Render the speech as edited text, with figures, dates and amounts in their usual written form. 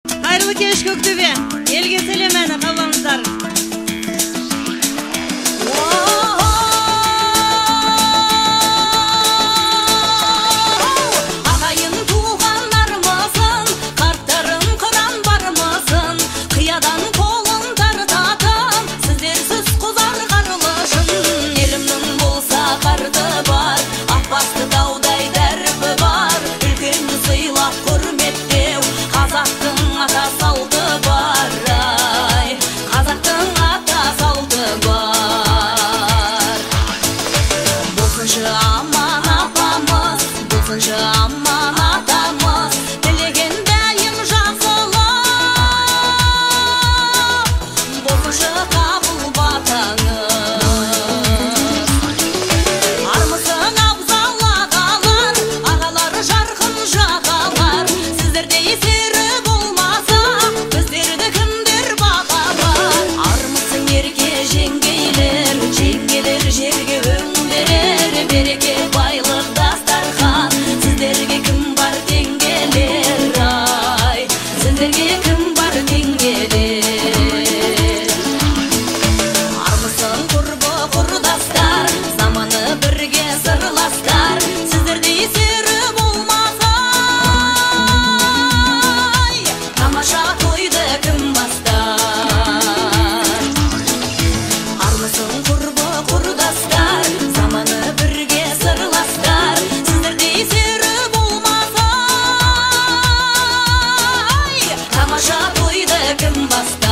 Кайрылы кеш Көктөбе, элге селемени кабылыңыздар. Aman atamız, dilegen dayım жақсылық, болсыншы қабыл батаңыз. Армысың абзал ағалар, ағалары жарқын жағалар. Сіздерде есері болмаса, біздерді кімдер бағалар. Армысың ерке жеңгейлер, жеңгелер жерге өңдерер, береке байлық дастархан. Сіздерге кім бар теңгелер, ай, сіздерге кім бар теңгелер. Армысың құрбы құрдастар, заманы бірге сырластар. Сіздерде есері болмаса, тамаша тойды кім бастар. Армысың құрбы құрдастар, заманы бірге сырластар. Сіздерде есері болмаса, тамаша тойды кім бастар.